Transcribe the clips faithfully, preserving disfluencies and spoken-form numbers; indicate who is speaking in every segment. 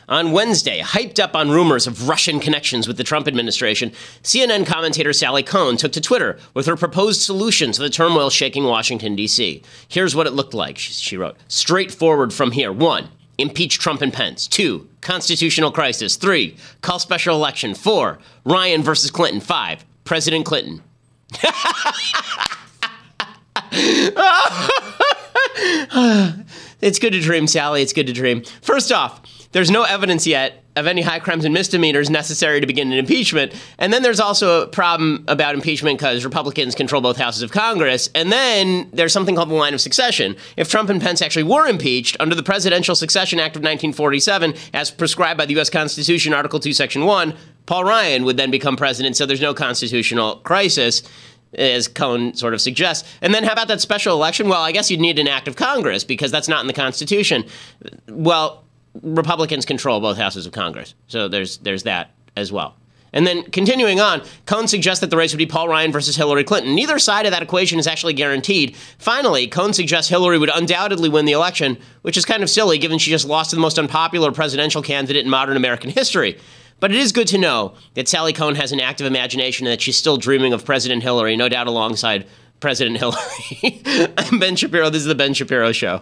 Speaker 1: On Wednesday, hyped up on rumors of Russian connections with the Trump administration, C N N commentator Sally Kohn took to Twitter with her proposed solution to the turmoil shaking Washington, D C. Here's what it looked like, she wrote. Straightforward from here. One, impeach Trump and Pence. Two, constitutional crisis. Three, call special election. Four, Ryan versus Clinton. Five, President Clinton. It's good to dream, Sally. It's good to dream. First off, there's no evidence yet of any high crimes and misdemeanors necessary to begin an impeachment. And then there's also a problem about impeachment because Republicans control both houses of Congress. And then there's something called the line of succession. If Trump and Pence actually were impeached under the Presidential Succession Act of nineteen forty-seven, as prescribed by the U S Constitution, Article two, Section one, Paul Ryan would then become president. So there's no constitutional crisis, as Kohn sort of suggests. And then how about that special election? Well, I guess you'd need an act of Congress because that's not in the Constitution. Well, Republicans control both houses of Congress. So there's there's that as well. And then continuing on, Kohn suggests that the race would be Paul Ryan versus Hillary Clinton. Neither side of that equation is actually guaranteed. Finally, Kohn suggests Hillary would undoubtedly win the election, which is kind of silly given she just lost to the most unpopular presidential candidate in modern American history. But it is good to know that Sally Kohn has an active imagination and that she's still dreaming of President Hillary, no doubt alongside President Hillary. I'm Ben Shapiro. This is The Ben Shapiro Show.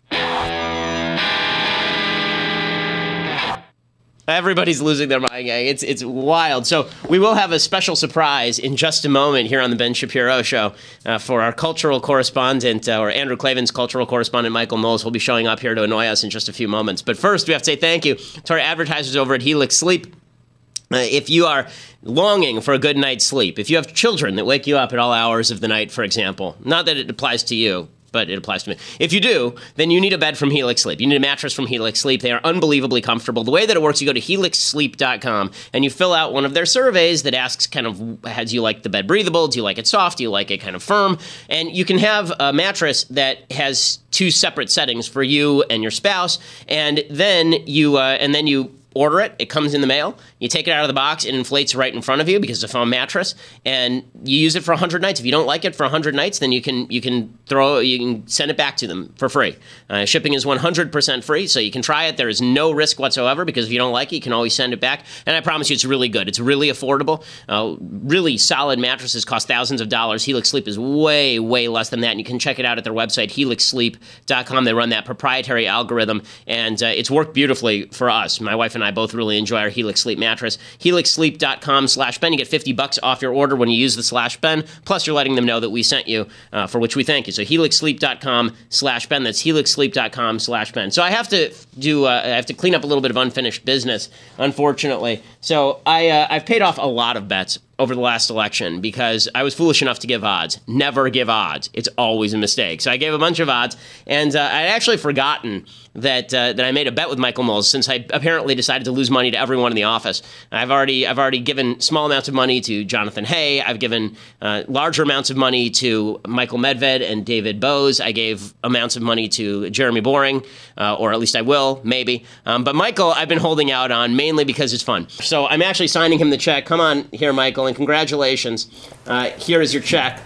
Speaker 1: Everybody's losing their mind, gang. It's it's wild. So we will have a special surprise in just a moment here on the Ben Shapiro Show uh, for our cultural correspondent, uh, or Andrew Klavan's cultural correspondent, Michael Knowles, will be showing up here to annoy us in just a few moments. But first, we have to say thank you to our advertisers over at Helix Sleep. Uh, if you are longing for a good night's sleep, if you have children that wake you up at all hours of the night, for example, not that it applies to you, but it applies to me. If you do, then you need a bed from Helix Sleep. You need a mattress from Helix Sleep. They are unbelievably comfortable. The way that it works, you go to helix sleep dot com and you fill out one of their surveys that asks kind of, how do you like the bed breathable? Do you like it soft? Do you like it kind of firm? And you can have a mattress that has two separate settings for you and your spouse. And then you, uh, and then you order it. It comes in the mail. You take it out of the box. It inflates right in front of you because it's a foam mattress, and you use it for one hundred nights. If you don't like it for one hundred nights, then you can you can throw you can send it back to them for free. Uh, shipping is one hundred percent free, so you can try it. There is no risk whatsoever because if you don't like it, you can always send it back. And I promise you, it's really good. It's really affordable. Uh, really solid mattresses cost thousands of dollars. Helix Sleep is way way less than that. And you can check it out at their website, helix sleep dot com. They run that proprietary algorithm, and uh, it's worked beautifully for us. My wife and I both really enjoy our Helix Sleep mattress. helix sleep dot com slash Ben. You get fifty bucks off your order when you use the slash Ben. Plus, you're letting them know that we sent you, uh, for which we thank you. So helix sleep dot com slash Ben. That's helix sleep dot com slash Ben. So I have to do, uh, I have to clean up a little bit of unfinished business, unfortunately. So I, uh, I've paid off a lot of bets over the last election because I was foolish enough to give odds. Never give odds. It's always a mistake. So I gave a bunch of odds, and uh, I'd actually forgotten that uh, that I made a bet with Michael Knowles since I apparently decided to lose money to everyone in the office. I've already I've already given small amounts of money to Jonathan Hay. I've given uh, larger amounts of money to Michael Medved and David Bose. I gave amounts of money to Jeremy Boring, uh, or at least I will, maybe. Um, but Michael, I've been holding out on mainly because it's fun. So I'm actually signing him the check. Come on here, Michael, and congratulations. Uh, here is your check.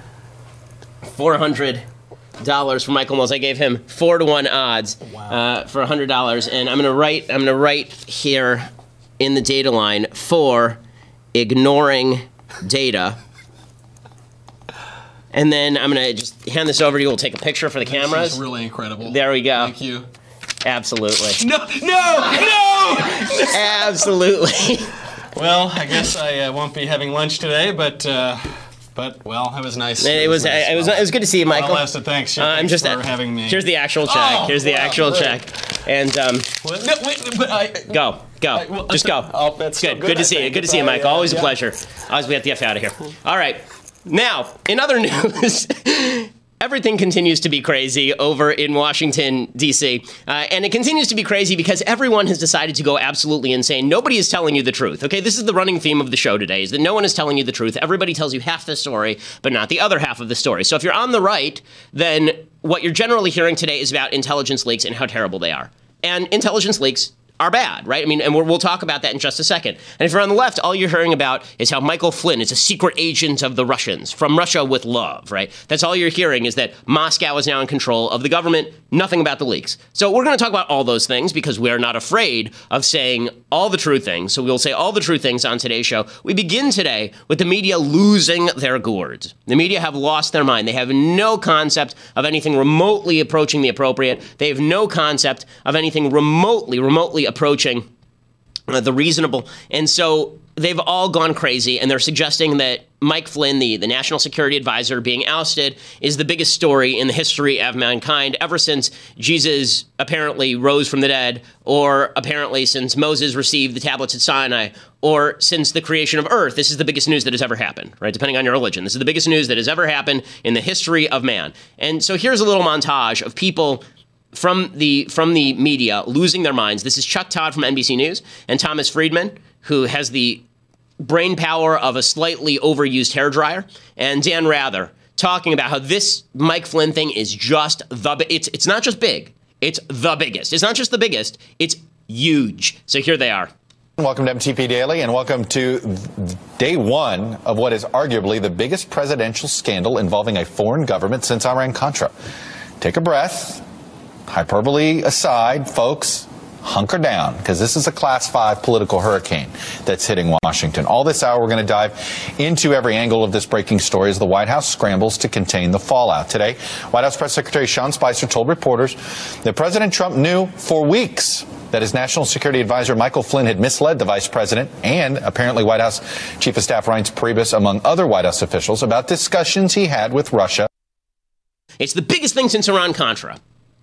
Speaker 1: four hundred dollars for Michael Knowles. I gave him four to one odds wow. uh, for one hundred dollars, and I'm gonna write. I'm gonna write here in the data line for ignoring data, and then I'm gonna just hand this over to you. We'll take a picture for the
Speaker 2: this
Speaker 1: cameras.
Speaker 2: This is really incredible.
Speaker 1: There we go.
Speaker 2: Thank you.
Speaker 1: Absolutely.
Speaker 2: No, no, no!
Speaker 1: Absolutely.
Speaker 2: Well, I guess I uh, won't be having lunch today, but. Uh... But, well, it was nice.
Speaker 1: It, it was,
Speaker 2: nice.
Speaker 1: it was
Speaker 2: well,
Speaker 1: it was good to see you, Michael.
Speaker 2: Well, Lester, thanks.
Speaker 1: Uh, I'm just
Speaker 2: for having me.
Speaker 1: Here's the actual check.
Speaker 2: Oh,
Speaker 1: here's the
Speaker 2: wow,
Speaker 1: actual
Speaker 2: great.
Speaker 1: check. And um,
Speaker 2: well, no, wait, but I,
Speaker 1: go, go,
Speaker 2: I, well,
Speaker 1: just go.
Speaker 2: Oh, that's
Speaker 1: good.
Speaker 2: So good.
Speaker 1: Good to see you. Good to see you, Michael. Always
Speaker 2: yeah.
Speaker 1: a pleasure. Always we have to get out of here. All right. Now, in other news. Everything continues to be crazy over in Washington, D C, uh, and it continues to be crazy because everyone has decided to go absolutely insane. Nobody is telling you the truth, okay? This is the running theme of the show today, is that no one is telling you the truth. Everybody tells you half the story, but not the other half of the story. So if you're on the right, then what you're generally hearing today is about intelligence leaks and how terrible they are. And intelligence leaks are bad, right? I mean, and we're, we'll talk about that in just a second. And if you're on the left, all you're hearing about is how Michael Flynn is a secret agent of the Russians, from Russia with love, right? That's all you're hearing, is that Moscow is now in control of the government, nothing about the leaks. So we're going to talk about all those things because we are not afraid of saying all the true things. So we'll say all the true things on today's show. We begin today with the media losing their gourds. The media have lost their mind. They have no concept of anything remotely approaching the appropriate. They have no concept of anything remotely, remotely approaching uh, the reasonable. And so they've all gone crazy, and they're suggesting that Mike Flynn, the, the national security advisor being ousted, is the biggest story in the history of mankind ever since Jesus apparently rose from the dead, or apparently since Moses received the tablets at Sinai, or since the creation of Earth. This is the biggest news that has ever happened, right? Depending on your religion. This is the biggest news that has ever happened in the history of man. And so here's a little montage of people from the from the media losing their minds. This is Chuck Todd from N B C News and Thomas Friedman, who has the brain power of a slightly overused hairdryer, and Dan Rather talking about how this Mike Flynn thing is just the, it's it's not just big, it's the biggest. It's not just the biggest, it's huge. So here they are.
Speaker 3: Welcome to M T P Daily, and welcome to day one of what is arguably the biggest presidential scandal involving a foreign government since Iran-Contra. Take a breath. Hyperbole aside, folks, hunker down, because this is a class five political hurricane that's hitting Washington. All this hour, we're going to dive into every angle of this breaking story as the White House scrambles to contain the fallout. Today, White House Press Secretary Sean Spicer told reporters that President Trump knew for weeks that his national security advisor Michael Flynn had misled the vice president and apparently White House Chief of Staff Reince Priebus, among other White House officials, about discussions he had with Russia.
Speaker 1: It's the biggest thing since Iran-Contra.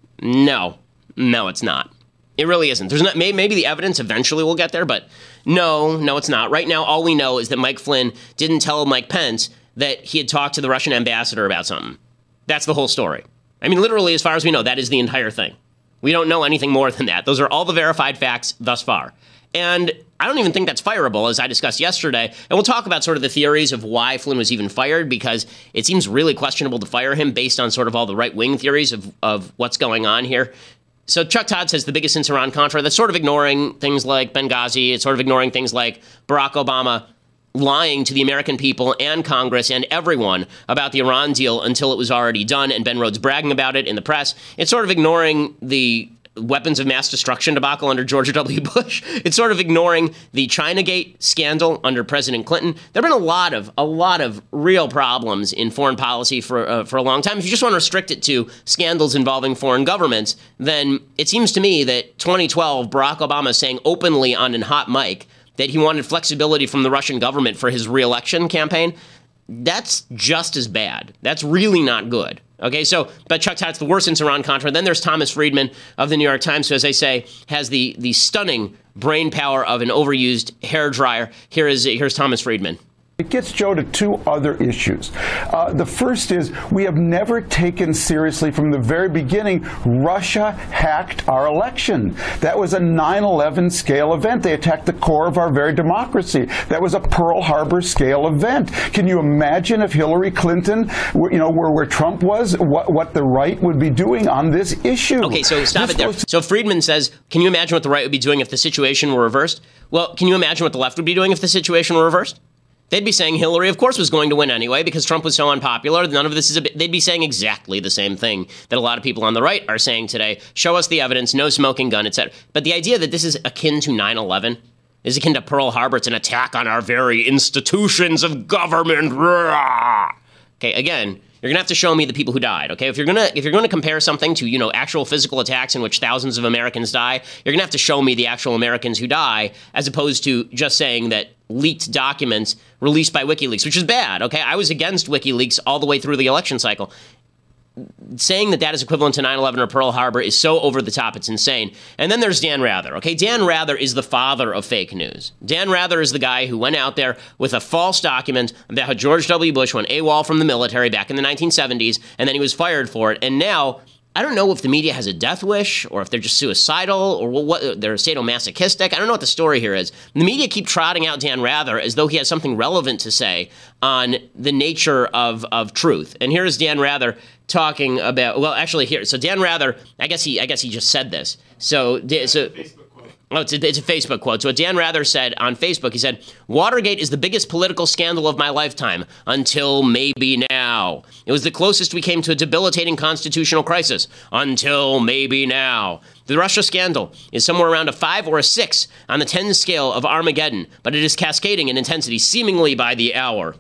Speaker 1: No, no, it's not. It really isn't. There's not. Maybe the evidence eventually will get there, but no, no, it's not. Right now, all we know is that Mike Flynn didn't tell Mike Pence that he had talked to the Russian ambassador about something. That's the whole story. I mean, literally, as far as we know, that is the entire thing. We don't know anything more than that. Those are all the verified facts thus far. And I don't even think that's fireable, as I discussed yesterday. And we'll talk about sort of the theories of why Flynn was even fired, because it seems really questionable to fire him based on sort of all the right-wing theories of, of what's going on here. So Chuck Todd says the biggest since Iran-Contra. That's sort of ignoring things like Benghazi. It's sort of ignoring things like Barack Obama lying to the American people and Congress and everyone about the Iran deal until it was already done, and Ben Rhodes bragging about it in the press. It's sort of ignoring the weapons of mass destruction debacle under George W. Bush. It's sort of ignoring the Chinagate scandal under President Clinton. There have been a lot of a lot of real problems in foreign policy for uh, for a long time. If you just want to restrict it to scandals involving foreign governments, then it seems to me that twenty twelve, Barack Obama saying openly on a hot mic that he wanted flexibility from the Russian government for his re-election campaign, that's just as bad. That's really not good. Okay, so, but Chuck Todd's the worst since Iran-Contra. Then there's Thomas Friedman of the New York Times, who, as I say, has the the stunning brain power of an overused hairdryer. Here is here's Thomas Friedman.
Speaker 4: It gets, Joe, to two other issues. Uh, the first is we have never taken seriously from the very beginning, Russia hacked our election. That was a nine eleven scale event. They attacked the core of our very democracy. That was a Pearl Harbor scale event. Can you imagine if Hillary Clinton, you know, where, where Trump was, what, what the right would be doing on this issue?
Speaker 1: Okay, so stop
Speaker 4: this
Speaker 1: it there.
Speaker 4: was-
Speaker 1: So Friedman says, can you imagine what the right would be doing if the situation were reversed? Well, can you imagine what the left would be doing if the situation were reversed? They'd be saying Hillary, of course, was going to win anyway because Trump was so unpopular. None of this is a bit, they'd be saying exactly the same thing that a lot of people on the right are saying today. Show us the evidence, no smoking gun, et cetera. But the idea that this is akin to nine eleven, is akin to Pearl Harbor, it's an attack on our very institutions of government. Okay, again, you're gonna have to show me the people who died. Okay, if you're gonna if you're gonna compare something to, you know, actual physical attacks in which thousands of Americans die, you're gonna have to show me the actual Americans who die, as opposed to just saying that leaked documents released by WikiLeaks, which is bad. Okay, I was against WikiLeaks all the way through the election cycle. Saying that that is equivalent to nine eleven or Pearl Harbor is so over the top, it's insane. And then there's Dan Rather. Okay, Dan Rather is the father of fake news. Dan Rather is the guy who went out there with a false document about how George W. Bush went AWOL from the military back in the nineteen seventies, and then he was fired for it. And now, I don't know if the media has a death wish or if they're just suicidal or what, they're sadomasochistic. I don't know what the story here is. The media keep trotting out Dan Rather as though he has something relevant to say on the nature of, of truth. And here's Dan Rather talking about, well, actually here. So Dan Rather, I guess he I guess he just said this. So, so Oh, it's a, it's a Facebook quote. So what Dan Rather said on Facebook, he said, Watergate is the biggest political scandal of my lifetime until maybe now. It was the closest we came to a debilitating constitutional crisis until maybe now. The Russia scandal is somewhere around a five or a six on the ten scale of Armageddon, but it is cascading in intensity seemingly by the hour.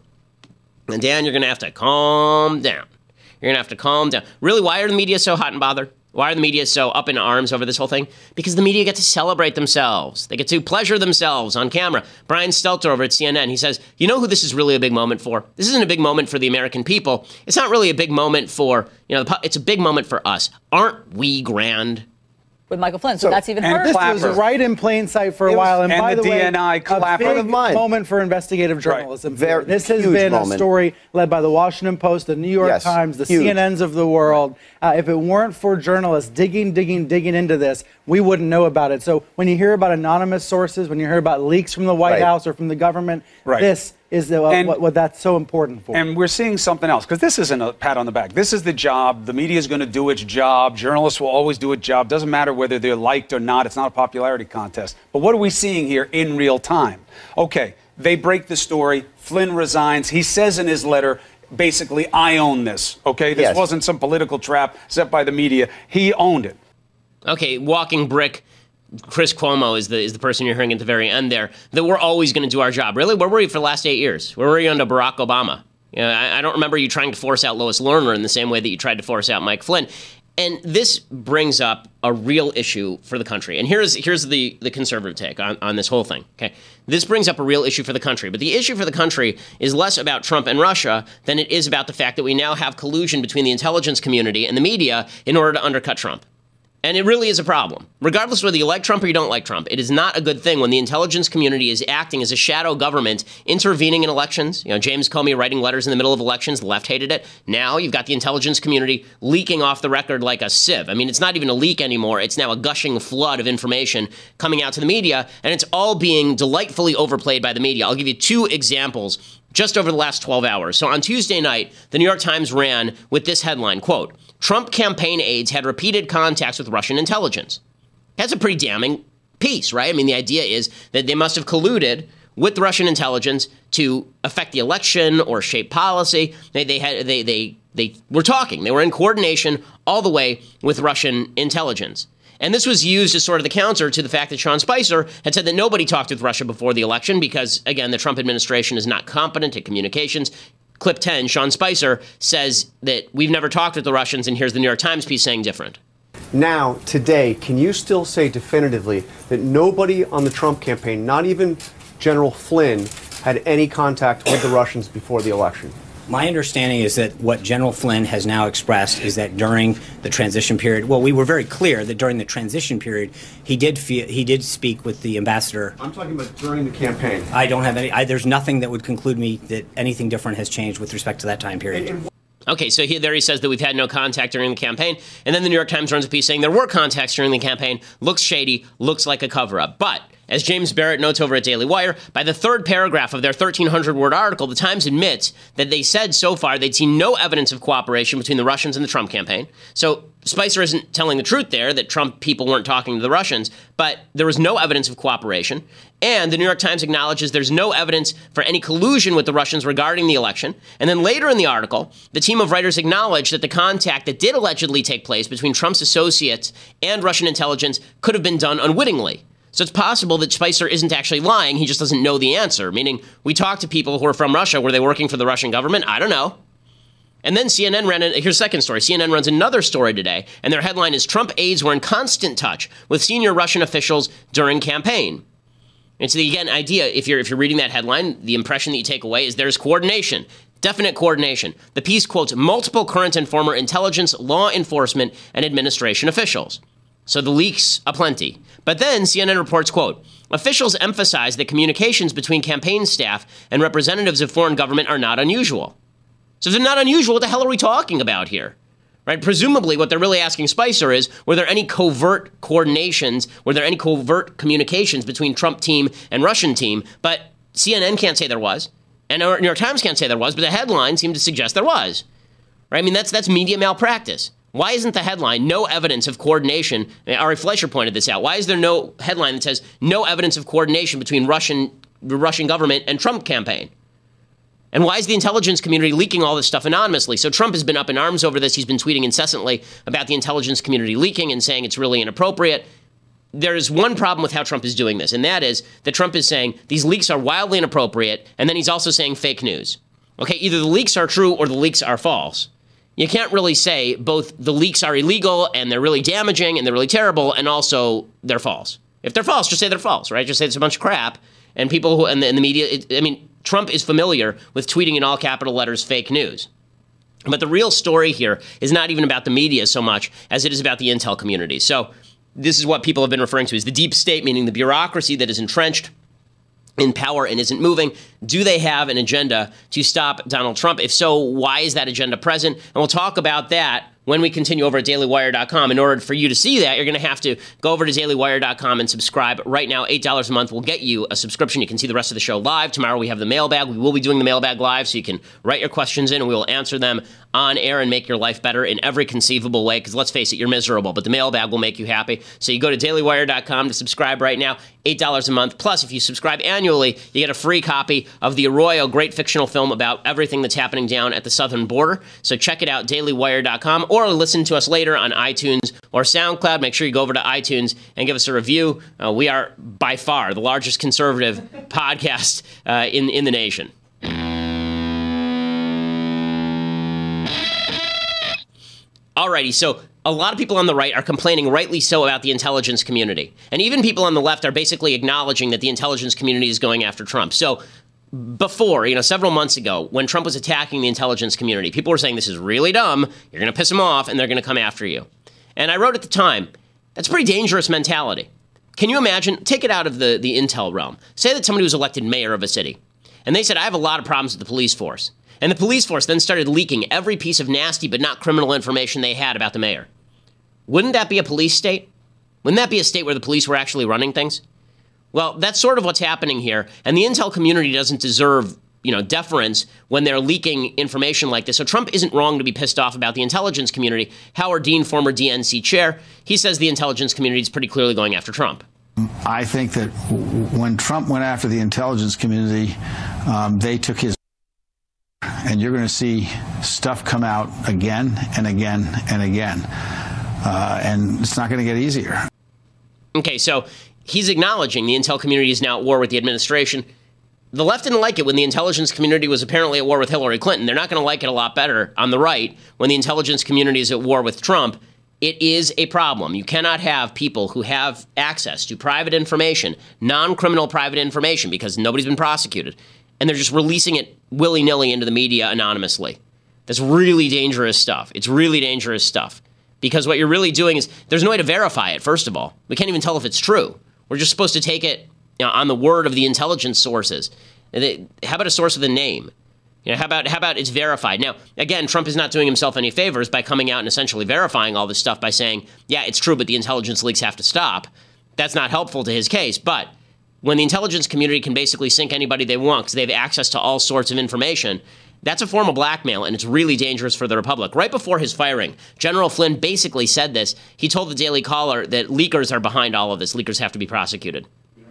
Speaker 1: And Dan, you're going to have to calm down. You're going to have to calm down. Really, why are the media so hot and bothered? Why are the media so up in arms over this whole thing? Because the media get to celebrate themselves. They get to pleasure themselves on camera. Brian Stelter over at C N N, he says, you know who this is really a big moment for? This isn't a big moment for the American people. It's not really a big moment for, you know, it's a big moment for us. Aren't we grand?
Speaker 5: With Michael Flynn, so, so that's even
Speaker 6: and
Speaker 5: harder.
Speaker 6: This was right in plain sight for a while, and,
Speaker 7: and
Speaker 6: by
Speaker 7: the,
Speaker 6: the way,
Speaker 7: D N I
Speaker 6: a big moment for investigative journalism.
Speaker 7: Right. Very
Speaker 6: this has
Speaker 7: huge
Speaker 6: been
Speaker 7: moment.
Speaker 6: a story led by the Washington Post, the New York
Speaker 7: yes,
Speaker 6: Times, the
Speaker 7: huge.
Speaker 6: C N Ns of the world. Uh, if it weren't for journalists digging, digging, digging into this, we wouldn't know about it. So when you hear about anonymous sources, when you hear about leaks from the White
Speaker 7: right.
Speaker 6: House or from the government,
Speaker 7: right.
Speaker 6: this is the, uh,
Speaker 7: and,
Speaker 6: what, what that's so important for.
Speaker 7: And we're seeing something else, because this isn't a pat on the back. This is the job. The media is going to do its job. Journalists will always do its job. Doesn't matter whether they're liked or not. It's not a popularity contest. But what are we seeing here in real time? Okay, they break the story. Flynn resigns. He says in his letter, basically, I own this. Okay, this
Speaker 3: yes.
Speaker 7: wasn't some political trap set by the media. He owned it.
Speaker 1: Okay, walking brick. Chris Cuomo is the is the person you're hearing at the very end there, that we're always going to do our job. Really? Where were you for the last eight years? Where were you under Barack Obama? You know, I, I don't remember you trying to force out Lois Lerner in the same way that you tried to force out Mike Flynn. And this brings up a real issue for the country. And here's here's the, the conservative take on, on this whole thing. Okay, this brings up a real issue for the country. But the issue for the country is less about Trump and Russia than it is about the fact that we now have collusion between the intelligence community and the media in order to undercut Trump. And it really is a problem. Regardless of whether you like Trump or you don't like Trump, it is not a good thing when the intelligence community is acting as a shadow government, intervening in elections. You know, James Comey writing letters in the middle of elections. The left hated it. Now you've got the intelligence community leaking off the record like a sieve. I mean, it's not even a leak anymore. It's now a gushing flood of information coming out to the media, and it's all being delightfully overplayed by the media. I'll give you two examples just over the last twelve hours. So on Tuesday night, the New York Times ran with this headline, quote, Trump campaign aides had repeated contacts with Russian intelligence. That's a pretty damning piece, right? I mean, the idea is that they must have colluded with Russian intelligence to affect the election or shape policy. They they had they they they were talking. They were in coordination all the way with Russian intelligence. And this was used as sort of the counter to the fact that Sean Spicer had said that nobody talked with Russia before the election because, again, the Trump administration is not competent at communications. Clip ten, Sean Spicer says that we've never talked with the Russians, and here's the New York Times piece saying different.
Speaker 8: Now, today, can you still say definitively that nobody on the Trump campaign, not even General Flynn, had any contact with the Russians before the election?
Speaker 9: My understanding is that what General Flynn has now expressed is that during the transition period, well, we were very clear that during the transition period, he did feel, he did speak with the ambassador.
Speaker 8: I'm talking about during the campaign.
Speaker 9: I don't have any, I, there's nothing that would conclude me that anything different has changed with respect to that time period.
Speaker 8: And, and
Speaker 1: Okay, so he, there he says that we've had no contact during the campaign. And then the New York Times runs a piece saying there were contacts during the campaign. Looks shady, looks like a cover-up. But as James Barrett notes over at Daily Wire, by the third paragraph of their thirteen hundred word article, the Times admits that they said so far they'd seen no evidence of cooperation between the Russians and the Trump campaign. So Spicer isn't telling the truth there, that Trump people weren't talking to the Russians, but there was no evidence of cooperation. And the New York Times acknowledges there's no evidence for any collusion with the Russians regarding the election. And then later in the article, the team of writers acknowledged that the contact that did allegedly take place between Trump's associates and Russian intelligence could have been done unwittingly. So it's possible that Spicer isn't actually lying, he just doesn't know the answer, meaning we talked to people who are from Russia. Were they working for the Russian government? I don't know. And then C N N ran, a, here's a second story. C N N runs another story today, and their headline is Trump aides were in constant touch with senior Russian officials during campaign. It's the, again, idea, if you're if you're reading that headline, the impression that you take away is there's coordination, definite coordination. The piece quotes multiple current and former intelligence, law enforcement, and administration officials. So the leaks aplenty. But then C N N reports, quote, officials emphasize that communications between campaign staff and representatives of foreign government are not unusual. So if they're not unusual, what the hell are we talking about here? Right? Presumably what they're really asking Spicer is, were there any covert coordinations, were there any covert communications between Trump team and Russian team? But C N N can't say there was, and New York Times can't say there was, but the headline seemed to suggest there was. Right? I mean, that's that's media malpractice. Why isn't the headline no evidence of coordination? Ari Fleischer pointed this out. Why is there no headline that says no evidence of coordination between Russian, the Russian government and Trump campaign? And why is the intelligence community leaking all this stuff anonymously? So Trump has been up in arms over this. He's been tweeting incessantly about the intelligence community leaking and saying it's really inappropriate. There's one problem with how Trump is doing this, and that is that Trump is saying these leaks are wildly inappropriate, and then he's also saying fake news. Okay, either the leaks are true or the leaks are false. You can't really say both the leaks are illegal and they're really damaging and they're really terrible and also they're false. If they're false, just say they're false, right? Just say it's a bunch of crap. And people who, and the, and the media, it, I mean, Trump is familiar with tweeting in all capital letters fake news. But the real story here is not even about the media so much as it is about the intel community. So this is what people have been referring to as the deep state, meaning the bureaucracy that is entrenched in power and isn't moving. Do they have an agenda to stop Donald Trump? If so, why is that agenda present? And we'll talk about that when we continue over at daily wire dot com. In order for you to see that, you're going to have to go over to daily wire dot com and subscribe. Right now, eight dollars a month will get you a subscription. You can see the rest of the show live. Tomorrow we have the mailbag. We will be doing the mailbag live, so you can write your questions in and we will answer them on air and make your life better in every conceivable way, because let's face it, you're miserable, but the mailbag will make you happy. So you go to daily wire dot com to subscribe right now, eight dollars a month. Plus, if you subscribe annually, you get a free copy of The Arroyo, great fictional film about everything that's happening down at the southern border. So check it out, daily wire dot com, or listen to us later on iTunes or SoundCloud. Make sure you go over to iTunes and give us a review. Uh, we are by far the largest conservative podcast uh, in, in the nation. Alrighty, so a lot of people on the right are complaining, rightly so, about the intelligence community. And even people on the left are basically acknowledging that the intelligence community is going after Trump. So before, you know, several months ago, when Trump was attacking the intelligence community, people were saying this is really dumb, you're going to piss them off, and they're going to come after you. And I wrote at the time, that's a pretty dangerous mentality. Can you imagine, take it out of the, the intel realm. Say that somebody was elected mayor of a city, and they said, I have a lot of problems with the police force. And the police force then started leaking every piece of nasty but not criminal information they had about the mayor. Wouldn't that be a police state? Wouldn't that be a state where the police were actually running things? Well, that's sort of what's happening here. And the intel community doesn't deserve, you know, deference when they're leaking information like this. So Trump isn't wrong to be pissed off about the intelligence community. Howard Dean, former D N C chair, he says the intelligence community is pretty clearly going after Trump.
Speaker 10: I think that when Trump went after the intelligence community, um, they took his... And you're going to see stuff come out again and again and again. Uh, and it's not going to get easier.
Speaker 1: Okay, so he's acknowledging the intel community is now at war with the administration. The left didn't like it when the intelligence community was apparently at war with Hillary Clinton. They're not going to like it a lot better on the right when the intelligence community is at war with Trump. It is a problem. You cannot have people who have access to private information, non-criminal private information, because nobody's been prosecuted, and they're just releasing it willy-nilly into the media anonymously. That's really dangerous stuff. It's really dangerous stuff. Because what you're really doing is, there's no way to verify it, first of all. We can't even tell if it's true. We're just supposed to take it, you know, on the word of the intelligence sources. They, how about a source with a name? You know, how about how about it's verified? Now, again, Trump is not doing himself any favors by coming out and essentially verifying all this stuff by saying, yeah, it's true, but the intelligence leaks have to stop. That's not helpful to his case, but when the intelligence community can basically sink anybody they want because they have access to all sorts of information, that's a form of blackmail, and it's really dangerous for the Republic. Right before his firing, General Flynn basically said this. He told the Daily Caller that leakers are behind all of this. Leakers have to be prosecuted.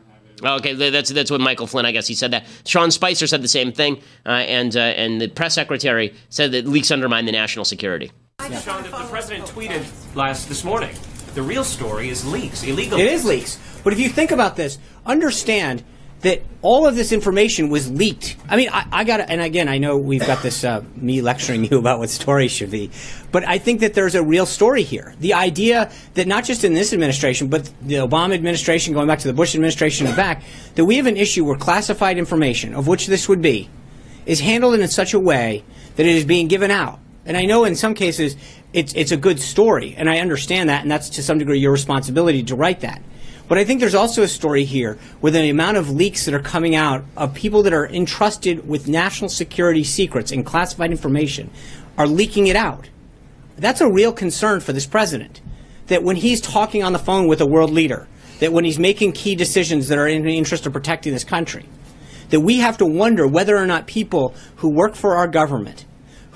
Speaker 1: Okay, that's that's what Michael Flynn, I guess he said that. Sean Spicer said the same thing, uh, and uh, and the press secretary said that leaks undermine the national security.
Speaker 11: Yeah. Sean, the president tweeted last this morning, the real story is leaks, illegal
Speaker 9: It
Speaker 11: leaks.
Speaker 9: is leaks. But if you think about this, understand that all of this information was leaked. I mean, I, I got to, and again, I know we've got this, uh, me lecturing you about what stories should be, but I think that there's a real story here. The idea that not just in this administration, but the Obama administration, going back to the Bush administration and back, that we have an issue where classified information, of which this would be, is handled in such a way that it is being given out. And I know in some cases it's, it's a good story, and I understand that, and that's to some degree your responsibility to write that. But I think there's also a story here with the amount of leaks that are coming out of people that are entrusted with national security secrets and classified information are leaking it out. That's a real concern for this president, that when he's talking on the phone with a world leader, that when he's making key decisions that are in the interest of protecting this country, that we have to wonder whether or not people who work for our government,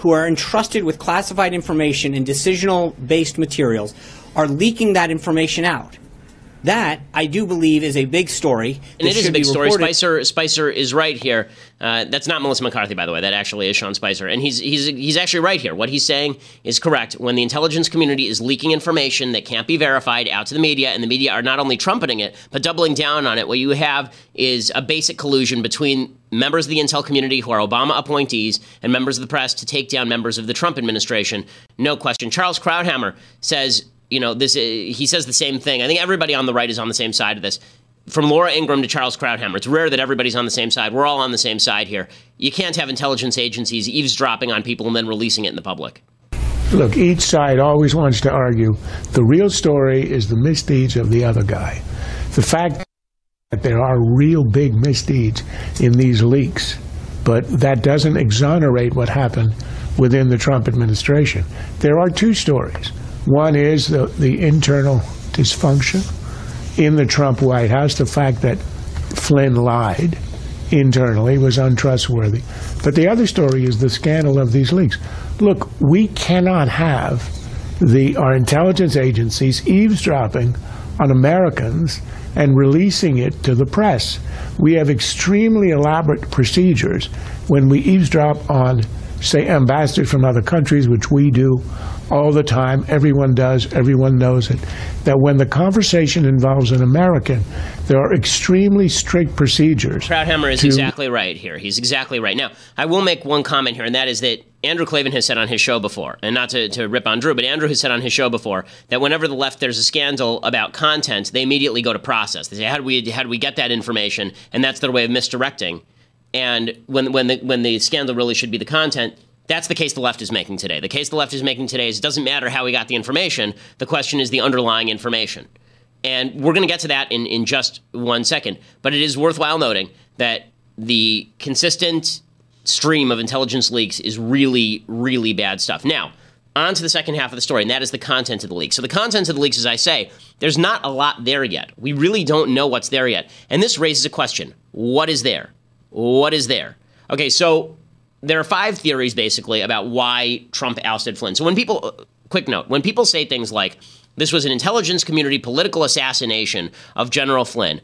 Speaker 9: who are entrusted with classified information and decisional-based materials are leaking that information out. That, I do believe, is a big story.
Speaker 1: And it is a big story.
Speaker 9: Reported.
Speaker 1: Spicer Spicer is right here. Uh, that's not Melissa McCarthy, by the way. That actually is Sean Spicer. And he's he's he's actually right here. What he's saying is correct. When the intelligence community is leaking information that can't be verified out to the media, and the media are not only trumpeting it, but doubling down on it, what you have is a basic collusion between members of the intel community who are Obama appointees and members of the press to take down members of the Trump administration. No question. Charles Krauthammer says, you know, this. Uh, he says the same thing. I think everybody on the right is on the same side of this. From Laura Ingraham to Charles Krauthammer, it's rare that everybody's on the same side. We're all on the same side here. You can't have intelligence agencies eavesdropping on people and then releasing it in the public.
Speaker 12: Look, each side always wants to argue the real story is the misdeeds of the other guy. The fact that there are real big misdeeds in these leaks, but that doesn't exonerate what happened within the Trump administration. There are two stories. One is the, the internal dysfunction in the Trump White House, the fact that Flynn lied internally, was untrustworthy. But the other story is the scandal of these leaks. Look, we cannot have the our intelligence agencies eavesdropping on Americans and releasing it to the press. We have extremely elaborate procedures when we eavesdrop on, say, ambassadors from other countries, which we do all the time. Everyone does. Everyone knows it. That when the conversation involves an American, there are extremely strict procedures.
Speaker 1: Krauthammer is
Speaker 12: to-
Speaker 1: exactly right here. He's exactly right. Now, I will make one comment here, and that is that Andrew Klavan has said on his show before, and not to, to rip on Drew, but Andrew has said on his show before that whenever the left there's a scandal about content, they immediately go to process. They say, how do we how do we get that information? And that's their way of misdirecting. And when when the when the scandal really should be the content, that's the case the left is making today. The case the left is making today is it doesn't matter how we got the information. The question is the underlying information. And we're going to get to that in, in just one second. But it is worthwhile noting that the consistent stream of intelligence leaks is really, really bad stuff. Now, on to the second half of the story, and that is the content of the leaks. So the content of the leaks, as I say, there's not a lot there yet. We really don't know what's there yet. And this raises a question. What is there? What is there? Okay, so there are five theories, basically, about why Trump ousted Flynn. So when people, quick note, when people say things like, this was an intelligence community political assassination of General Flynn,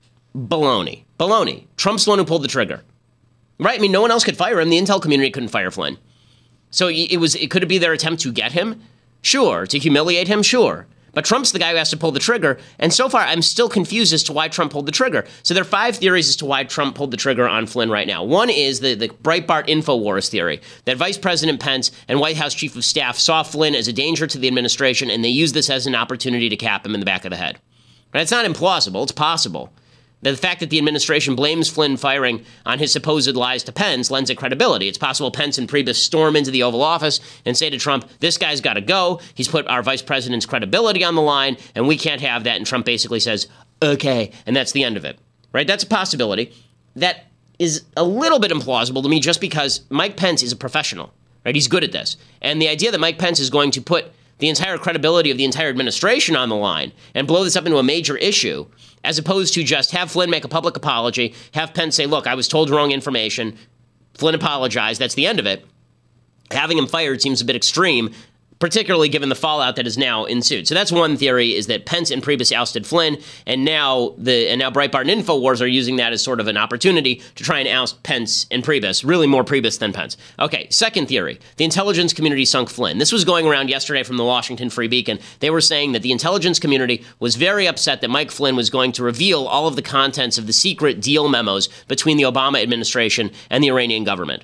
Speaker 1: baloney. Baloney. Trump's the one who pulled the trigger. Right? I mean, no one else could fire him. The intel community couldn't fire Flynn. So it was. It could it be their attempt to get him? Sure. To humiliate him? Sure. But Trump's the guy who has to pull the trigger. And so far, I'm still confused as to why Trump pulled the trigger. So there are five theories as to why Trump pulled the trigger on Flynn right now. One is the, the Breitbart InfoWars theory, that Vice President Pence and White House Chief of Staff saw Flynn as a danger to the administration, and they used this as an opportunity to cap him in the back of the head. Right? It's not implausible. It's possible. The fact that the administration blames Flynn firing on his supposed lies to Pence lends it credibility. It's possible Pence and Priebus storm into the Oval Office and say to Trump, this guy's got to go. He's put our vice president's credibility on the line, and we can't have that. And Trump basically says, okay, and that's the end of it. Right? That's a possibility. That is a little bit implausible to me just because Mike Pence is a professional. Right? He's good at this. And the idea that Mike Pence is going to put the entire credibility of the entire administration on the line and blow this up into a major issue, as opposed to just have Flynn make a public apology, have Pence say, look, I was told wrong information, Flynn apologized, that's the end of it. Having him fired seems a bit extreme, particularly given the fallout that has now ensued. So that's one theory, is that Pence and Priebus ousted Flynn, and now the and now Breitbart and InfoWars are using that as sort of an opportunity to try and oust Pence and Priebus, really more Priebus than Pence. Okay, second theory, the intelligence community sunk Flynn. This was going around yesterday from the Washington Free Beacon. They were saying that the intelligence community was very upset that Mike Flynn was going to reveal all of the contents of the secret deal memos between the Obama administration and the Iranian government.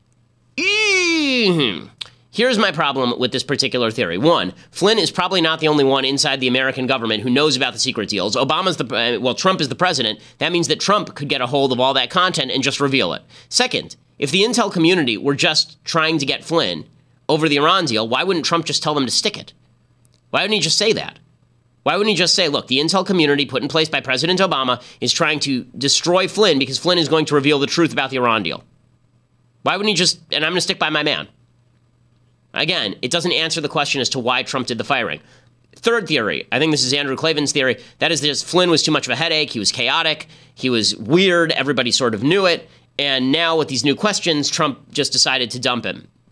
Speaker 1: Mm-hmm. Here's my problem with this particular theory. One, Flynn is probably not the only one inside the American government who knows about the secret deals. Obama's the, well, Trump is the president. That means that Trump could get a hold of all that content and just reveal it. Second, if the intel community were just trying to get Flynn over the Iran deal, why wouldn't Trump just tell them to stick it? Why wouldn't he just say that? Why wouldn't he just say, look, the intel community put in place by President Obama is trying to destroy Flynn because Flynn is going to reveal the truth about the Iran deal? Why wouldn't he just, and I'm going to stick by my man? Again, it doesn't answer the question as to why Trump did the firing. Third theory, I think this is Andrew Klavan's theory, that is that Flynn was too much of a headache, he was chaotic, he was weird, everybody sort of knew it, and now with these new questions, Trump just decided to dump him.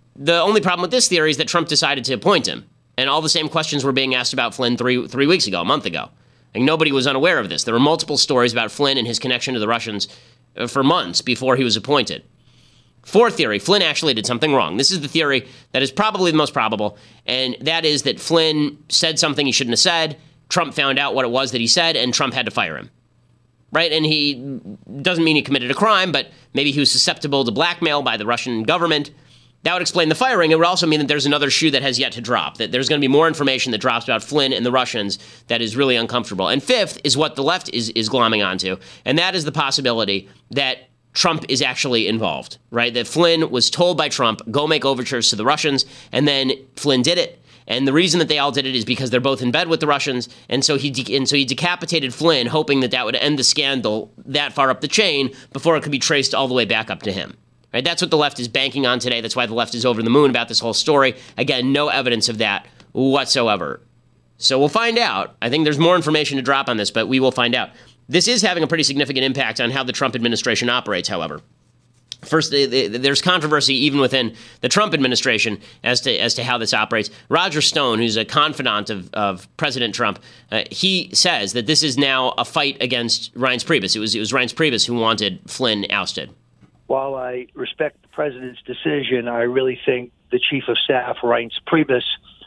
Speaker 1: The only problem with this theory is that Trump decided to appoint him. And all the same questions were being asked about Flynn three three weeks ago, a month ago. And nobody was unaware of this. There were multiple stories about Flynn and his connection to the Russians uh, for months before he was appointed. Fourth theory, Flynn actually did something wrong. This is the theory that is probably the most probable, and that is that Flynn said something he shouldn't have said. Trump found out what it was that he said, and Trump had to fire him. Right? And he doesn't mean he committed a crime, but maybe he was susceptible to blackmail by the Russian government. That would explain the firing. It would also mean that there's another shoe that has yet to drop, that there's going to be more information that drops about Flynn and the Russians that is really uncomfortable. And fifth is what the left is, is glomming onto, and that is the possibility that Trump is actually involved, right? That Flynn was told by Trump, go make overtures to the Russians, and then Flynn did it. And the reason that they all did it is because they're both in bed with the Russians, and so he de- and so he decapitated Flynn, hoping that that would end the scandal that far up the chain before it could be traced all the way back up to him. Right? That's what the left is banking on today. That's why the left is over the moon about this whole story. Again, no evidence of that whatsoever. So we'll find out. I think there's more information to drop on this, but we will find out. This is having a pretty significant impact on how the Trump administration operates, however. First, there's controversy even within the Trump administration as to as to how this operates. Roger Stone, who's a confidant of, of President Trump, uh, he says that this is now a fight against Reince Priebus. It was, it was Reince Priebus who wanted Flynn ousted.
Speaker 13: While I respect the president's decision, I really think the chief of staff, Reince Priebus,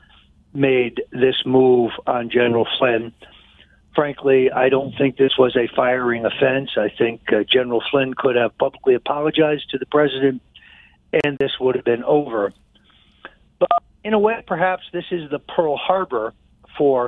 Speaker 13: made this move on General Flynn. Frankly, I don't think this was a firing offense. I think uh, General Flynn could have publicly apologized to the president, and this would have been over. But in a way, perhaps this is the Pearl Harbor for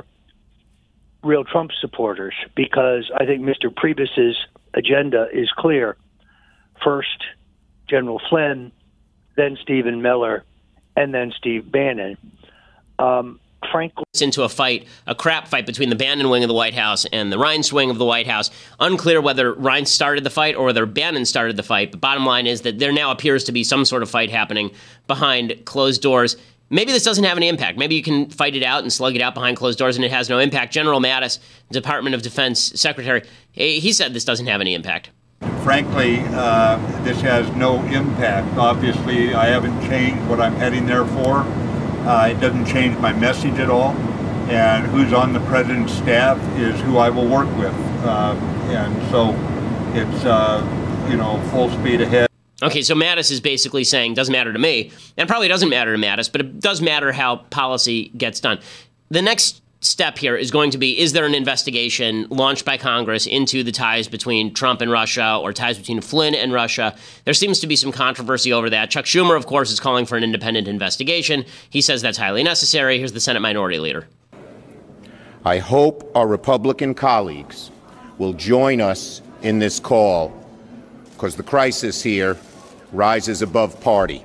Speaker 13: real Trump supporters, because I think Mister Priebus's agenda is clear. First, General Flynn, then Stephen Miller, and then Steve Bannon. Um, frankly,
Speaker 1: into a fight, a crap fight between the Bannon wing of the White House and the Reince wing of the White House. Unclear whether Reince started the fight or whether Bannon started the fight. The bottom line is that there now appears to be some sort of fight happening behind closed doors. Maybe this doesn't have any impact. Maybe you can fight it out and slug it out behind closed doors and it has no impact. General Mattis, Department of Defense Secretary, he said this doesn't have any impact.
Speaker 14: Frankly, uh, this has no impact. Obviously, I haven't changed what I'm heading there for. Uh, it doesn't change my message at all. And who's on the president's staff is who I will work with. Uh, and so it's, uh, you know, full speed ahead.
Speaker 1: Okay, so Mattis is basically saying, doesn't matter to me, and probably doesn't matter to Mattis, but it does matter how policy gets done. The next step here is going to be, is there an investigation launched by Congress into the ties between Trump and Russia or ties between Flynn and Russia? There seems to be some controversy over that. Chuck Schumer, of course, is calling for an independent investigation. He says that's highly necessary. Here's the Senate Minority Leader.
Speaker 15: I hope our Republican colleagues will join us in this call, because the crisis here rises above party.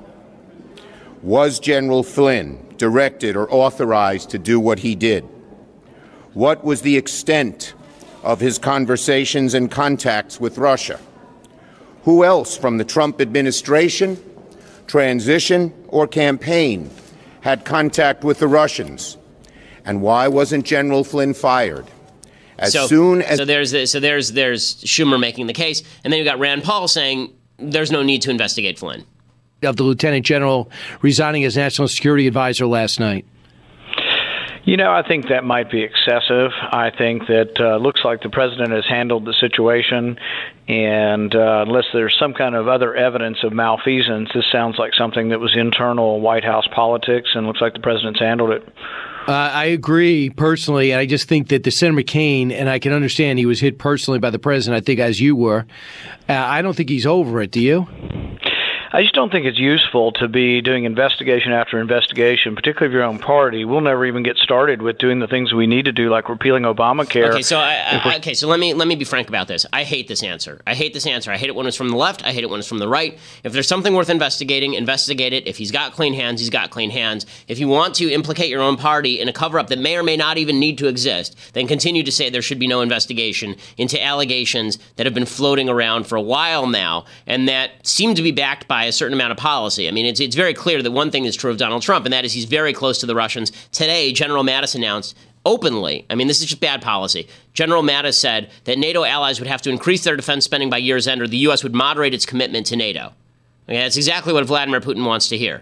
Speaker 15: Was General Flynn directed or authorized to do what he did? What was the extent of his conversations and contacts with Russia? Who else from the Trump administration, transition, or campaign had contact with the Russians? And why wasn't General Flynn fired? As
Speaker 1: so,
Speaker 15: soon as
Speaker 1: so there's the, so there's there's Schumer making the case, and then you got Rand Paul saying there's no need to investigate Flynn.
Speaker 16: Of the Lieutenant General resigning as National Security Advisor last night.
Speaker 17: You know, I think that might be excessive. I think that uh, looks like the president has handled the situation, and uh, unless there's some kind of other evidence of malfeasance, this sounds like something that was internal White House politics, and looks like the president's handled it.
Speaker 16: Uh, I agree personally, and I just think that the Senator McCain, and I can understand he was hit personally by the president, I think, as you were. Uh, I don't think he's over it, do you?
Speaker 17: I just don't think it's useful to be doing investigation after investigation, particularly of your own party. We'll never even get started with doing the things we need to do, like repealing Obamacare.
Speaker 1: Okay, so I, I, okay, so let me let me be frank about this. I hate this answer. I hate this answer. I hate it when it's from the left. I hate it when it's from the right. If there's something worth investigating, investigate it. If he's got clean hands, he's got clean hands. If you want to implicate your own party in a cover-up that may or may not even need to exist, then continue to say there should be no investigation into allegations that have been floating around for a while now and that seem to be backed by a certain amount of policy. I mean, it's it's very clear that one thing is true of Donald Trump, and that is he's very close to the Russians. Today, General Mattis announced openly, I mean, this is just bad policy. General Mattis said that NATO allies would have to increase their defense spending by year's end, or the U S would moderate its commitment to NATO. Okay, that's exactly what Vladimir Putin wants to hear.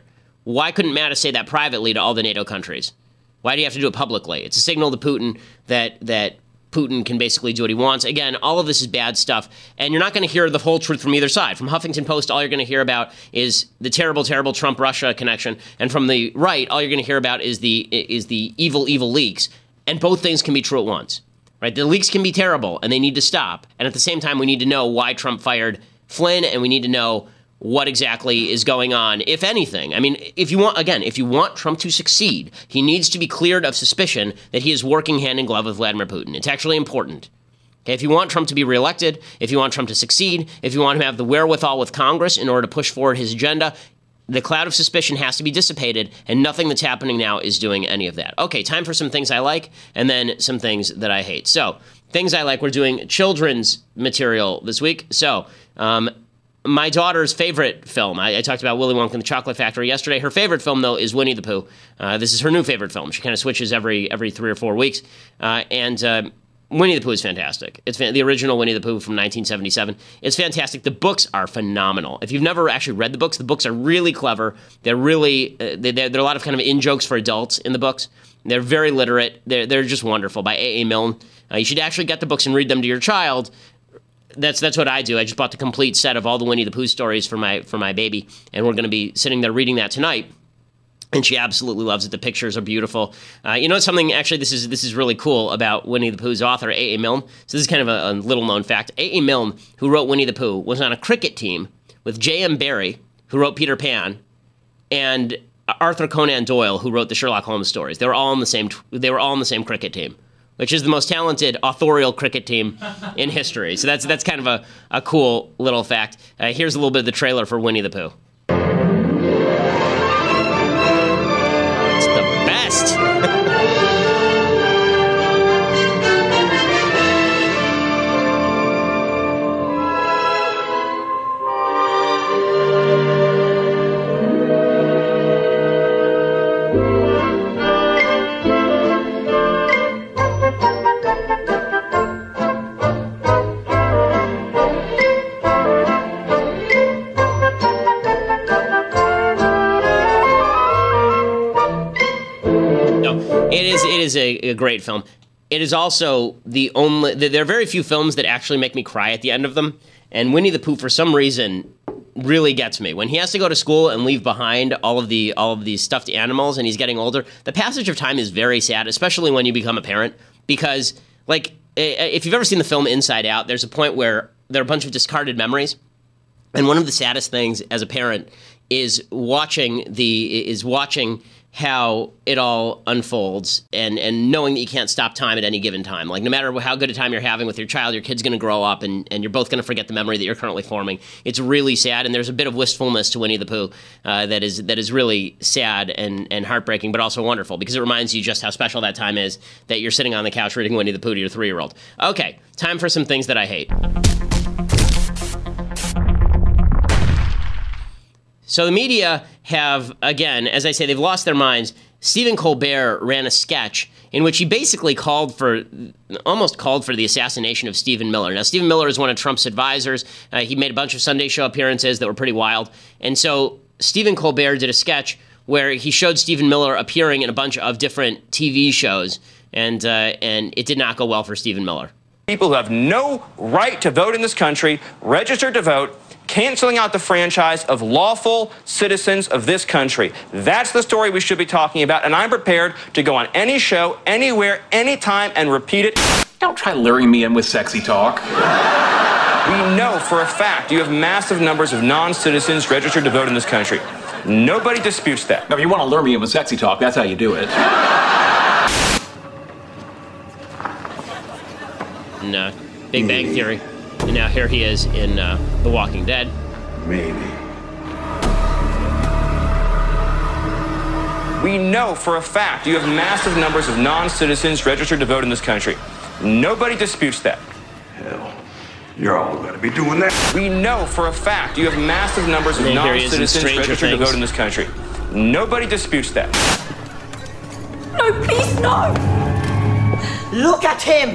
Speaker 1: why couldn't Mattis say that privately to all the NATO countries? Why do you have to do it publicly? It's a signal to Putin that that Putin can basically do what he wants. Again, all of this is bad stuff, and you're not going to hear the whole truth from either side. From Huffington Post, all you're going to hear about is the terrible, terrible Trump-Russia connection, and from the right, all you're going to hear about is the is the evil, evil leaks. And both things can be true at once, right? The leaks can be terrible, and they need to stop. And at the same time, we need to know why Trump fired Flynn, and we need to know what exactly is going on, if anything. I mean, if you want, again, if you want Trump to succeed, he needs to be cleared of suspicion that he is working hand in glove with Vladimir Putin. It's actually important. Okay, if you want Trump to be reelected, if you want Trump to succeed, if you want him to have the wherewithal with Congress in order to push forward his agenda, the cloud of suspicion has to be dissipated, and nothing that's happening now is doing any of that. Okay, time for some things I like, and then some things that I hate. So, things I like, we're doing children's material this week. So, um, my daughter's favorite film, I, I talked about Willy Wonka and the Chocolate Factory yesterday. Her favorite film, though, is Winnie the Pooh. Uh, this is her new favorite film. She kind of switches every every three or four weeks. Uh, and uh, Winnie the Pooh is fantastic. It's fan- the original Winnie the Pooh from nineteen seventy-seven. It's fantastic. The books are phenomenal. If you've never actually read the books, the books are really clever. They're really, uh, they, they're, there are a lot of kind of in-jokes for adults in the books. They're very literate. They're, they're just wonderful, by A A. Milne. Uh, you should actually get the books and read them to your child. That's that's what I do. I just bought the complete set of all the Winnie the Pooh stories for my for my baby, and we're going to be sitting there reading that tonight. And she absolutely loves it. The pictures are beautiful. Uh, you know something? Actually, this is this is really cool about Winnie the Pooh's author, A A. Milne. So this is kind of a, a little known fact. A A. Milne, who wrote Winnie the Pooh, was on a cricket team with J M. Barrie, who wrote Peter Pan, and Arthur Conan Doyle, who wrote the Sherlock Holmes stories. They were all on the same. They were all on the same cricket team, which is the most talented authorial cricket team in history. So that's that's kind of a, a cool little fact. Uh, here's a little bit of the trailer for Winnie the Pooh. It's the best. It is it is a, a great film. It is also the only... There are very few films that actually make me cry at the end of them. And Winnie the Pooh, for some reason, really gets me. When he has to go to school and leave behind all of the all of these stuffed animals and he's getting older, the passage of time is very sad, especially when you become a parent. Because, like, if you've ever seen the film Inside Out, there's a point where there are a bunch of discarded memories. And one of the saddest things as a parent is watching the is watching how it all unfolds and, and knowing that you can't stop time at any given time. Like, no matter how good a time you're having with your child, your kid's going to grow up and, and you're both going to forget the memory that you're currently forming. It's really sad, and there's a bit of wistfulness to Winnie the Pooh uh, that is that is really sad and, and heartbreaking, but also wonderful, because it reminds you just how special that time is that you're sitting on the couch reading Winnie the Pooh to your three-year-old. Okay, time for some things that I hate. So the media have, again, as I say, they've lost their minds. Stephen Colbert ran a sketch in which he basically called for, almost called for the assassination of Stephen Miller. Now, Stephen Miller is one of Trump's advisors. Uh, he made a bunch of Sunday show appearances that were pretty wild. And so Stephen Colbert did a sketch where he showed Stephen Miller appearing in a bunch of different T V shows, and uh, and it did not go well for Stephen Miller.
Speaker 18: People who have no right to vote in this country, registered to vote, canceling out the franchise of lawful citizens of this country. That's the story we should be talking about, and I'm prepared to go on any show, anywhere, anytime, and repeat it.
Speaker 19: Don't try luring me in with sexy talk.
Speaker 18: We know for a fact you have massive numbers of non-citizens registered to vote in this country. Nobody disputes that.
Speaker 19: No, if you want to lure me in with sexy talk, that's how you do it.
Speaker 1: In uh, Big Bang Theory. And now here he is in uh, The Walking Dead.
Speaker 18: Maybe. We know for a fact you have massive numbers of non-citizens registered to vote in this country. Nobody disputes that.
Speaker 20: Hell, you're all going to be doing that.
Speaker 18: We know for a fact you have massive numbers of non-citizens registered to vote in this country. Nobody disputes that.
Speaker 21: No, please, no! Look at him!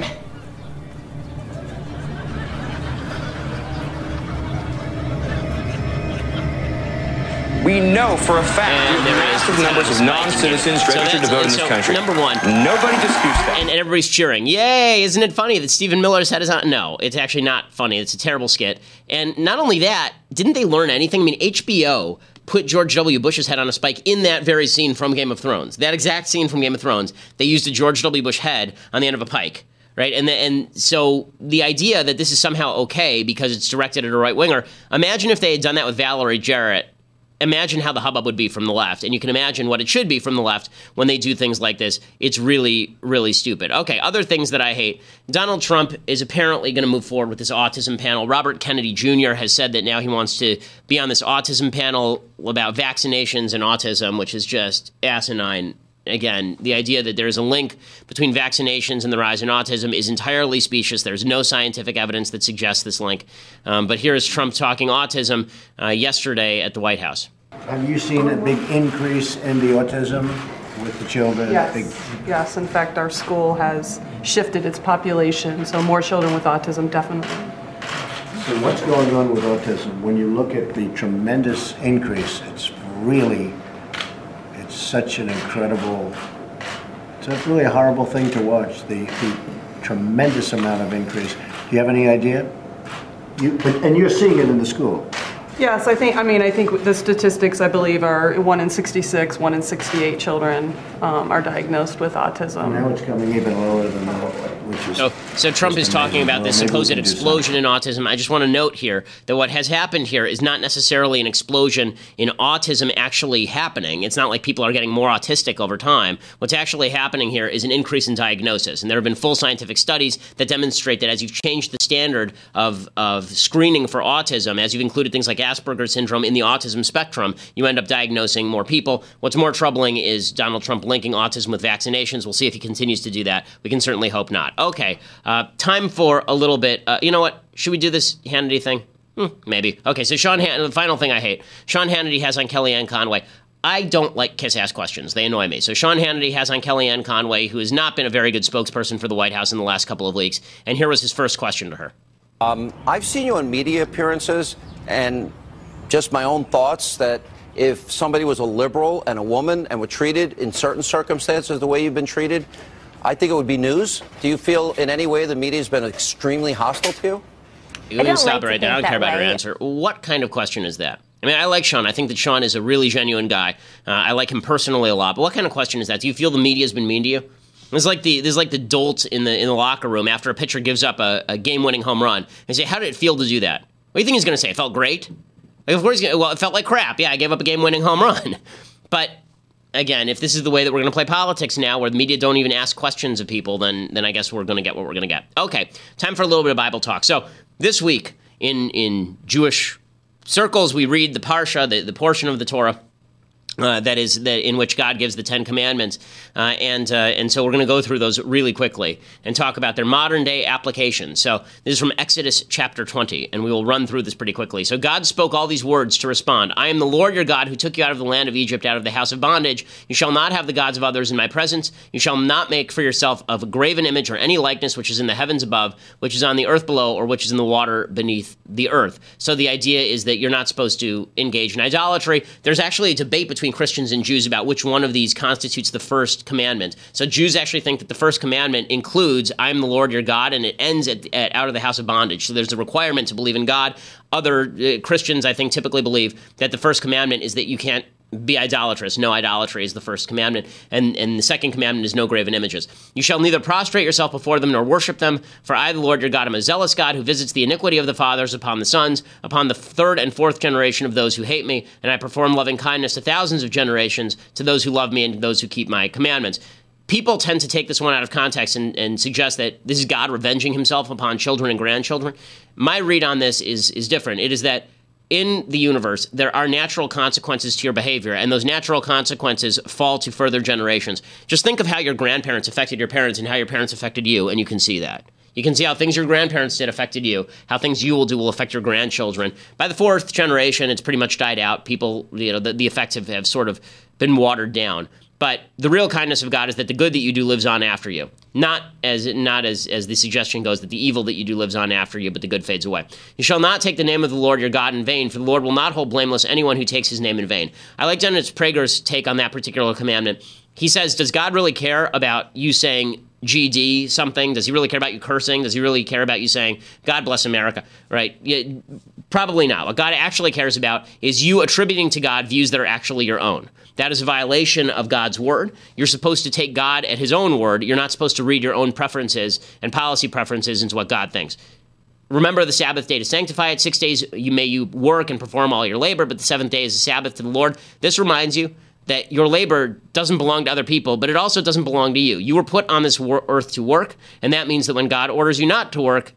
Speaker 18: We we know for a fact
Speaker 1: And
Speaker 18: we have massive numbers of non-citizens
Speaker 1: So
Speaker 18: registered to
Speaker 1: that's-
Speaker 18: vote in
Speaker 1: and
Speaker 18: this
Speaker 1: so,
Speaker 18: country.
Speaker 1: Number one.
Speaker 18: Nobody disputes that.
Speaker 1: And, and everybody's cheering. Yay! Isn't it funny that Stephen Miller's head is on? No, it's actually not funny. It's a terrible skit. And not only that, didn't they learn anything? I mean, H B O put George W. Bush's head on a spike in that very scene from Game of Thrones. That exact scene from Game of Thrones. They used a George W. Bush head on the end of a pike. Right, and the, and so the idea that this is somehow okay because it's directed at a right winger. Imagine if they had done that with Valerie Jarrett. Imagine how the hubbub would be from the left, and you can imagine what it should be from the left when they do things like this. It's really, really stupid. Okay, other things that I hate. Donald Trump is apparently going to move forward with this autism panel. Robert Kennedy Junior has said that now he wants to be on this autism panel about vaccinations and autism, which is just asinine. Again, the idea that there's a link between vaccinations and the rise in autism is entirely specious. There's no scientific evidence that suggests this link. Um, but here is Trump talking autism uh, yesterday at the White House.
Speaker 2: Have you seen a big increase in the autism with the children?
Speaker 22: Yes.
Speaker 2: Big...
Speaker 22: Yes. In fact, our school has shifted its population, so more children with autism, definitely.
Speaker 2: So what's going on with autism? When you look at the tremendous increase, it's really... It's such an incredible, it's a really a horrible thing to watch, the, the tremendous amount of increase. Do you have any idea? You, but, and you're seeing it in the school.
Speaker 22: Yes, I think, I mean, I think the statistics, I believe, are one in sixty-six, one in sixty-eight children um, are diagnosed with autism.
Speaker 2: Now it's coming even lower than that, which is...
Speaker 1: So, so Trump is talking about this
Speaker 2: Well, maybe we
Speaker 1: supposed
Speaker 2: can do
Speaker 1: explosion in autism. I just want to note here that what has happened here is not necessarily an explosion in autism actually happening. It's not like people are getting more autistic over time. What's actually happening here is an increase in diagnosis. And there have been full scientific studies that demonstrate that as you've changed the standard of, of screening for autism, as you've included things like Asperger's syndrome in the autism spectrum, you end up diagnosing more people. What's more troubling is Donald Trump linking autism with vaccinations. We'll see if he continues to do that. We can certainly hope not. Okay, uh, time for a little bit. Uh, you know what? Should we do this Hannity thing? Hmm, maybe. Okay, so Sean Hannity, the final thing I hate. Sean Hannity has on Kellyanne Conway. I don't like kiss-ass questions. They annoy me. So Sean Hannity has on Kellyanne Conway, who has not been a very good spokesperson for the White House in the last couple of weeks. And here was his first question to her.
Speaker 23: Um, I've seen you on media appearances, and just my own thoughts that if somebody was a liberal and a woman and were treated in certain circumstances the way you've been treated, I think it would be news. Do you feel in any way the media has been extremely hostile to you?
Speaker 1: You can stop it right there. I don't care about her answer. What kind of question is that? I mean, I like Sean. I think that Sean is a really genuine guy. Uh, I like him personally a lot. But what kind of question is that? Do you feel the media's been mean to you? There's like the there's like the dolt in the in the locker room after a pitcher gives up a, a game-winning home run. They say, "How did it feel to do that?" What do you think he's going to say? It felt great. Like, of course, he's gonna, well, it felt like crap. Yeah, I gave up a game-winning home run. But again, if this is the way that we're going to play politics now, where the media don't even ask questions of people, then then I guess we're going to get what we're going to get. Okay, time for a little bit of Bible talk. So this week in in Jewish circles, we read the Parsha, the, the portion of the Torah Uh, that is that in which God gives the Ten Commandments, uh, and uh, and so we're going to go through those really quickly and talk about their modern day application. So this is from Exodus chapter twenty, and we will run through this pretty quickly. So God spoke all these words to respond: "I am the Lord your God who took you out of the land of Egypt, out of the house of bondage. You shall not have the gods of others in my presence. You shall not make for yourself of a graven image or any likeness which is in the heavens above, which is on the earth below, or which is in the water beneath the earth." So the idea is that you're not supposed to engage in idolatry. There's actually a debate between Christians and Jews about which one of these constitutes the first commandment. So Jews actually think that the first commandment includes "I am the Lord your God," and it ends at, at out of the house of bondage. So there's a requirement to believe in God. Other uh, Christians, I think, typically believe that the first commandment is that you can't be idolatrous. No idolatry is the first commandment. And, and the second commandment is no graven images. You shall neither prostrate yourself before them nor worship them, for I, the Lord your God, am a zealous God who visits the iniquity of the fathers upon the sons, upon the third and fourth generation of those who hate me, and I perform loving kindness to thousands of generations to those who love me and to those who keep my commandments. People tend to take this one out of context and, and suggest that this is God revenging himself upon children and grandchildren. My read on this is, is different. It is that in the universe, there are natural consequences to your behavior, and those natural consequences fall to further generations. Just think of how your grandparents affected your parents and how your parents affected you, and you can see that. You can see how things your grandparents did affected you, how things you will do will affect your grandchildren. By the fourth generation, it's pretty much died out. People, you know, the, the effects have, have sort of been watered down. But the real kindness of God is that the good that you do lives on after you. Not as not as, as the suggestion goes that the evil that you do lives on after you, but the good fades away. You shall not take the name of the Lord your God in vain, for the Lord will not hold blameless anyone who takes his name in vain. I like Dennis Prager's take on that particular commandment. He says, does God really care about you saying G D something? Does he really care about you cursing? Does he really care about you saying, God bless America, right? Yeah, probably not. What God actually cares about is you attributing to God views that are actually your own. That is a violation of God's word. You're supposed to take God at his own word. You're not supposed to read your own preferences and policy preferences into what God thinks. Remember the Sabbath day to sanctify it. Six days you may you work and perform all your labor, but the seventh day is a Sabbath to the Lord. This reminds you that your labor doesn't belong to other people, but it also doesn't belong to you. You were put on this wor- earth to work, and that means that when God orders you not to work,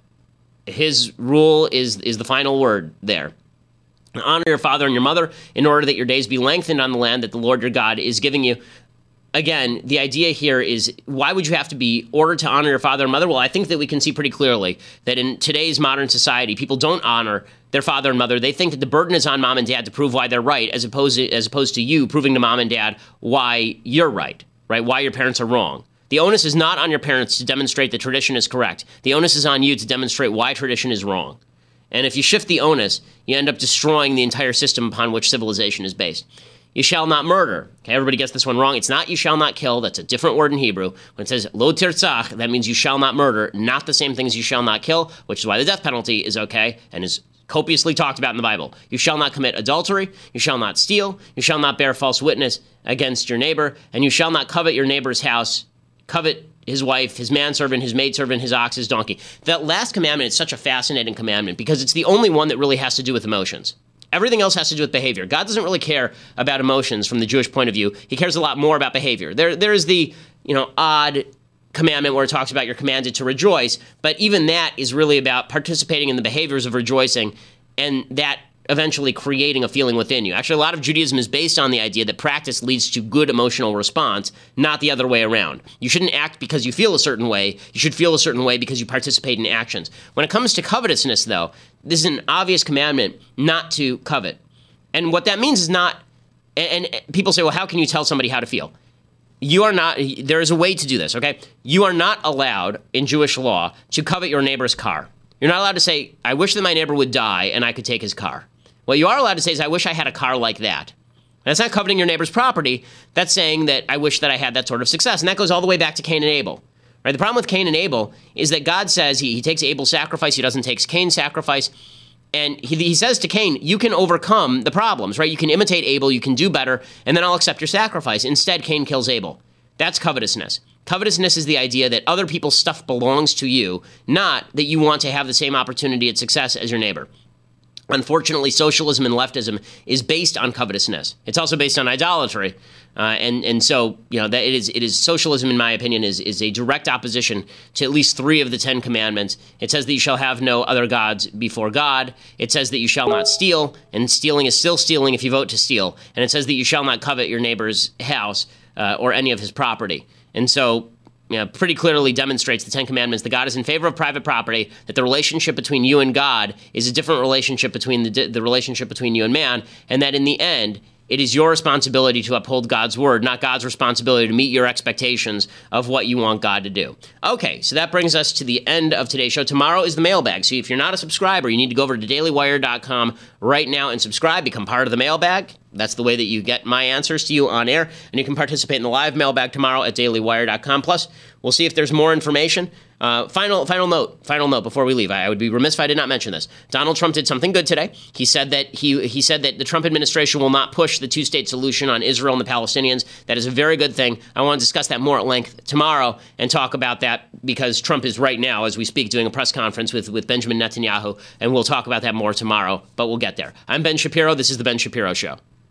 Speaker 1: his rule is, is the final word there. Honor your father and your mother in order that your days be lengthened on the land that the Lord your God is giving you. Again, the idea here is, why would you have to be ordered to honor your father and mother? Well, I think that we can see pretty clearly that in today's modern society, people don't honor their father and mother. They think that the burden is on mom and dad to prove why they're right, as opposed to, as opposed to you proving to mom and dad why you're right, right? Why your parents are wrong. The onus is not on your parents to demonstrate that tradition is correct. The onus is on you to demonstrate why tradition is wrong. And if you shift the onus, you end up destroying the entire system upon which civilization is based. You shall not murder. Okay, everybody gets this one wrong. It's not you shall not kill. That's a different word in Hebrew. When it says lo tirtzach, that means you shall not murder, not the same thing as you shall not kill, which is why the death penalty is okay and is copiously talked about in the Bible. You shall not commit adultery. You shall not steal. You shall not bear false witness against your neighbor. And you shall not covet your neighbor's house. Covet his wife, his manservant, his maidservant, his ox, his donkey. That last commandment is such a fascinating commandment because it's the only one that really has to do with emotions. Everything else has to do with behavior. God doesn't really care about emotions from the Jewish point of view. He cares a lot more about behavior. There, there is the, you know, odd commandment where it talks about you're commanded to rejoice, but even that is really about participating in the behaviors of rejoicing, and that eventually creating a feeling within you. Actually, a lot of Judaism is based on the idea that practice leads to good emotional response, not the other way around. You shouldn't act because you feel a certain way. You should feel a certain way because you participate in actions. When it comes to covetousness, though, this is an obvious commandment not to covet. And what that means is not, and, and people say, well, how can you tell somebody how to feel? You are not, there is a way to do this, okay? You are not allowed in Jewish law to covet your neighbor's car. You're not allowed to say, I wish that my neighbor would die and I could take his car. What you are allowed to say is, I wish I had a car like that. That's not coveting your neighbor's property. That's saying that I wish that I had that sort of success. And that goes all the way back to Cain and Abel. Right? The problem with Cain and Abel is that God says he, he takes Abel's sacrifice. He doesn't take Cain's sacrifice. And he, he says to Cain, you can overcome the problems, right? You can imitate Abel. You can do better. And then I'll accept your sacrifice. Instead, Cain kills Abel. That's covetousness. Covetousness is the idea that other people's stuff belongs to you, not that you want to have the same opportunity at success as your neighbor. Unfortunately, socialism and leftism is based on covetousness. It's also based on idolatry, uh, and and so you know that it is it is socialism, in my opinion, is is a direct opposition to at least three of the Ten Commandments. It says that you shall have no other gods before God. It says that you shall not steal, and stealing is still stealing if you vote to steal. And it says that you shall not covet your neighbor's house uh, or any of his property. And so, you know, pretty clearly demonstrates the Ten Commandments that God is in favor of private property, that the relationship between you and God is a different relationship between the, the relationship between you and man, and that in the end, it is your responsibility to uphold God's word, not God's responsibility to meet your expectations of what you want God to do. Okay, so that brings us to the end of today's show. Tomorrow is the mailbag. So if you're not a subscriber, you need to go over to daily wire dot com right now and subscribe, become part of the mailbag. That's the way that you get my answers to you on air. And you can participate in the live mailbag tomorrow at daily wire dot com. Plus, we'll see if there's more information. Uh, final final note, final note before we leave. I, I would be remiss if I did not mention this. Donald Trump did something good today. He said that he he said that the Trump administration will not push the two-state solution on Israel and the Palestinians. That is a very good thing. I want to discuss that more at length tomorrow and talk about that because Trump is right now, as we speak, doing a press conference with, with Benjamin Netanyahu, and we'll talk about that more tomorrow, but we'll get there. I'm Ben Shapiro. This is The Ben Shapiro Show.